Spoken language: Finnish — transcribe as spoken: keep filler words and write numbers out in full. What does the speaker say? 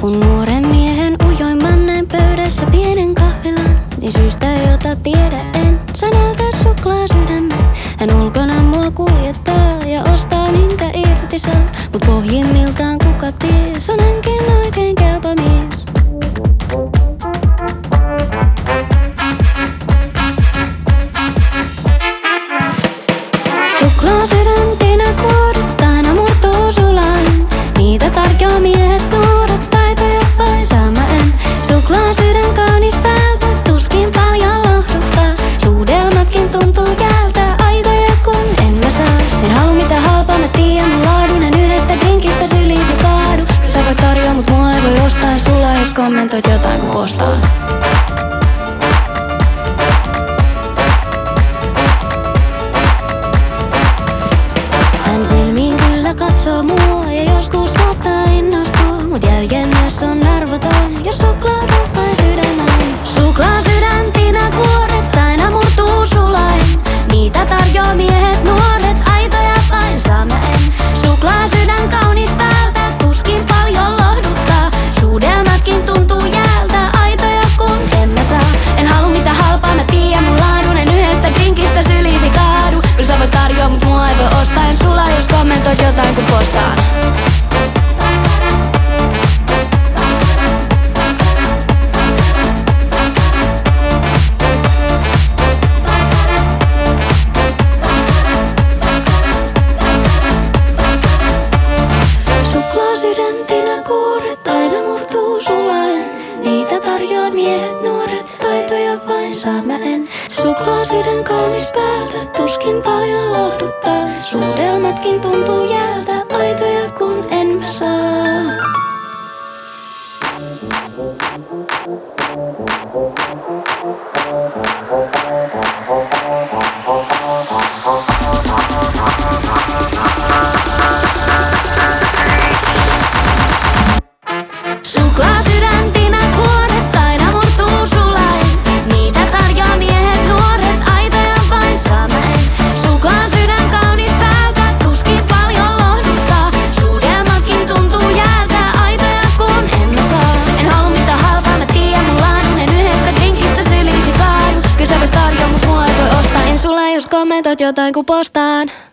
Kun nuoren miehen ujoimman näin pöydässä pienen kahvilan, niin syystä jota tiedä en sanalta suklaasydämen. Hän ulkona mua kuljettaa ja ostaa minkä irti saa, mut pohjimmiltaan kuka ties on hänkin oikein kelpo mies. Suklaasydän tinakuoret aina murtuu sulain. Niitä tarjoaa miehet nuoret, taitoja vain saa mä en. Suklaasydän kaunis päältä, tuskin paljon lohduttaa. Suudelmatkin tuntuu jäältä, aitoja kun en mä saa. En halua mitä halpaa, mä tiedän mun laadun. En yhdestä drinkistä syliisi kaadu. Sä voit tarjoa, mut mua ei voi ostaa. Sulla jos kommentoit jotain kun postaa. Hän silmiin kyllä katsoo mua ja joskus saattaa innostua, mut jäljennös on arvoton, jos suklaata vai sydän on. Suklaasydän tinakuoret aina murtuu sulain. Niitä tarjoaa miehet nuoret, aitoja vain saa mä en. Suklaasydän kaunis päältä, tuskin paljon lohduttaa. Suudelmatkin tuntuu jäältä, aitoja kun en mä saa. En halua mitä halpaa, mä tiedän mun laadun. En yhdestä drinkistä syliisi kaadu. Kyllä sä voit tarjoa, mut mua ei voi ostaa. En sula jos kommentoit jotain kun postaan. Suklaasydän tinakuoret aina murtuu sulain. Niitä tarjoaa miehet nuoret, taitoja vain saa mä en. Suklaasydän kaunis päältä, tuskin paljon lohduttaa. Suudelmatkin tuntuu jäältä, aitoja kun en mä saa. Suklaasydän tinakuoret aina murtuu sulain. Niitä tarjoaa miehet nuoret, aitoja vain saa mä en. Suklaasydän kaunis päältä, tuskin paljon lohduttaa. Suudelmatkin tuntuu jäältä, aitoja kun en mä saa. En halua mitä halpaa, mä tiedän mun laadun. En yhdestä drinkistä syliisi kaadu. Kyllä sä voit tarjoa, mut mua ei voi ostaa. En sulla jos kommentoit jotain kun postaan.